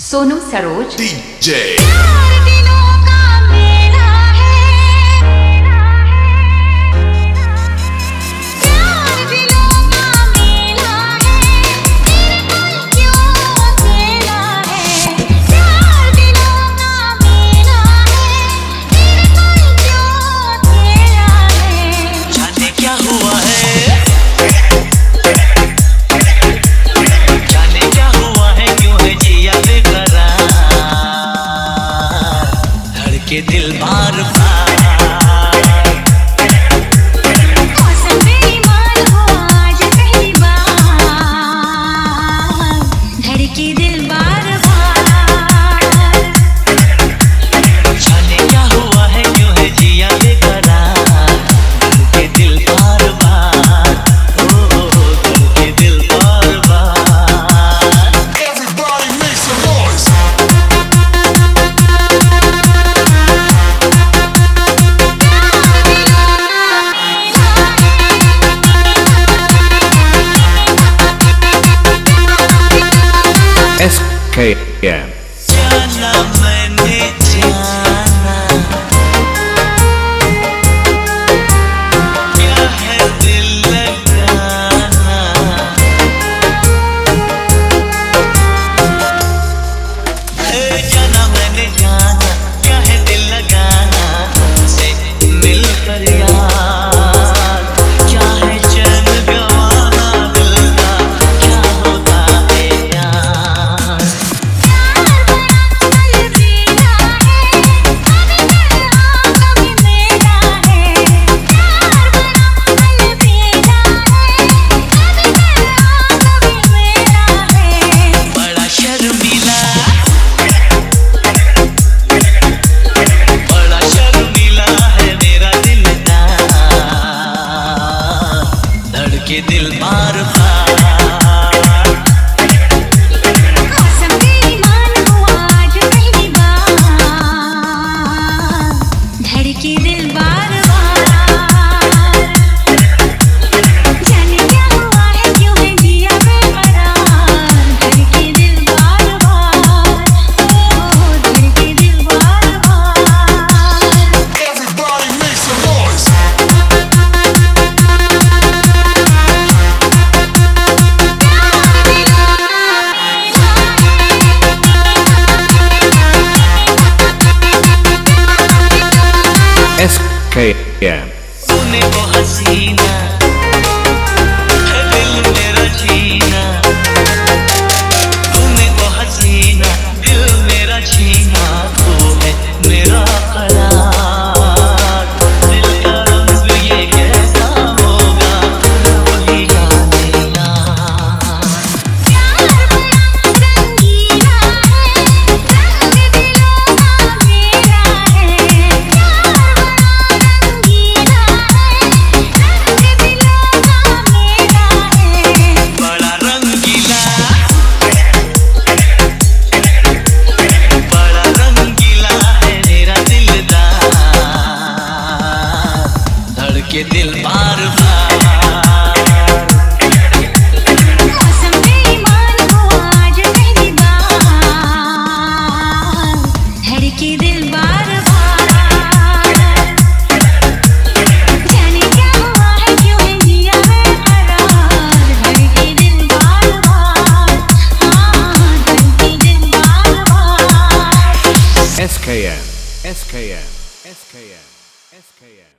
Sonu Saroj DJ के दिल बार SKM जाना मैंने जाना क्या है दिल लगाना जाना मैंने जाना क्या है दिल लगाना तुमसे मिलकर यार क्या है चैन गवाना दिल का क्या होता है यार के दिल बार धड़के दिल बार जाने क्या हुआ है क्यों है जिया बेकरार धड़के दिल बार धड़के दिल बार Everybody make some noise SKM तूने वो हसीना है दिल मेरा छीना तूने वो हसीना दिल मेरा छीना तू है मेरा करार दिल का रंग ये कैसा होगा वही जाने ना रंगीला है रंग दिलों का मेरा है बड़ा रंगीला है मेरा दिलदार धड़के दिल बार मौसम बेईमान हुआ आज पहली बार धड़के दिल बार जाने क्या हुआ है क्यों है जिया बेकरार धड़के दिल बार धड़के दिल बार SKM SKM SKM SKM